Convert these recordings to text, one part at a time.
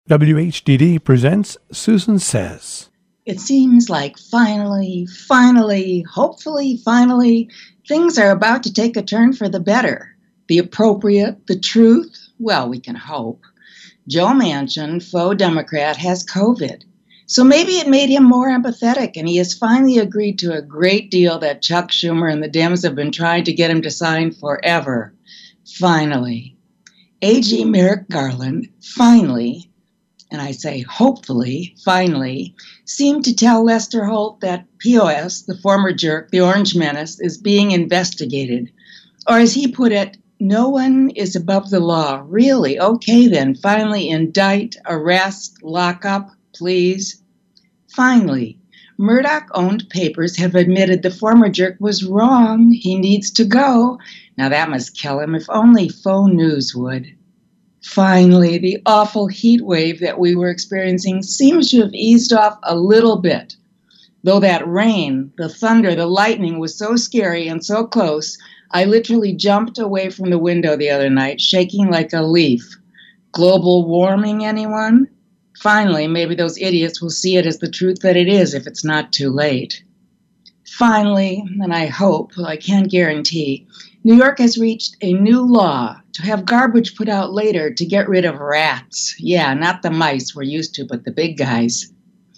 WHDD presents Susan Says. It seems like finally, hopefully, things are about to take a turn for the better. The appropriate, the truth, well, we can hope. Joe Manchin, faux Democrat, has COVID. So maybe it made him more empathetic, and he has finally agreed to a great deal that Chuck Schumer and the Dems have been trying to get him to sign forever. Finally. A.G. Merrick Garland, finally, and I say hopefully, finally, seemed to tell Lester Holt that POS, the former jerk, the Orange Menace, is being investigated. Or as he put it, no one is above the law. Really? Okay then, finally indict, arrest, lock up, please. Finally, Murdoch-owned papers have admitted the former jerk was wrong. He needs to go. Now that must kill him, if only faux news would. Finally, the awful heat wave that we were experiencing seems to have eased off a little bit. Though that rain, the thunder, the lightning was so scary and so close, I literally jumped away from the window the other night, shaking like a leaf. Global warming, anyone? Finally, maybe those idiots will see it as the truth that it is if it's not too late. Finally, and I hope, I can't guarantee, New York has reached a new law to have garbage put out later to get rid of rats. Yeah, not the mice we're used to, but the big guys.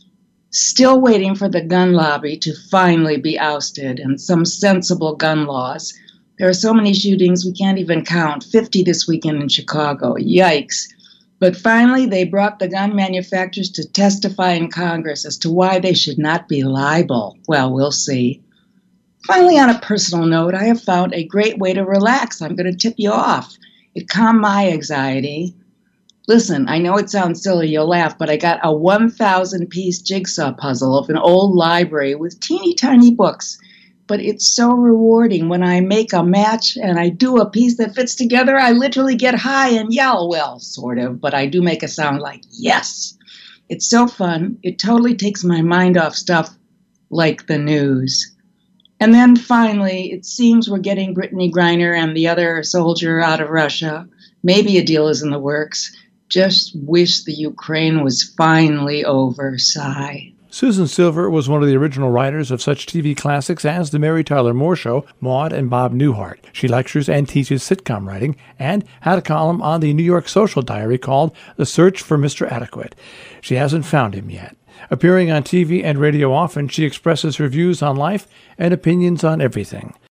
Still waiting for the gun lobby to finally be ousted and some sensible gun laws. There are so many shootings we can't even count. 50 this weekend in Chicago. Yikes. But finally, they brought the gun manufacturers to testify in Congress as to why they should not be liable. Well, we'll see. Finally, on a personal note, I have found a great way to relax. I'm going to tip you off. It calmed my anxiety. Listen, I know it sounds silly, you'll laugh, but I got a 1,000-piece jigsaw puzzle of an old library with teeny tiny books. But it's so rewarding when I make a match and I do a piece that fits together. I literally get high and yell, well, sort of, but I do make a sound like, yes. It's so fun. It totally takes my mind off stuff like the news. And then finally, it seems we're getting Brittany Griner and the other soldier out of Russia. Maybe a deal is in the works. Just wish the Ukraine was finally over, sigh. Susan Silver was one of the original writers of such TV classics as The Mary Tyler Moore Show, Maude, and Bob Newhart. She lectures and teaches sitcom writing and had a column on the New York Social Diary called The Search for Mr. Adequate. She hasn't found him yet. Appearing on TV and radio often, she expresses her views on life and opinions on everything.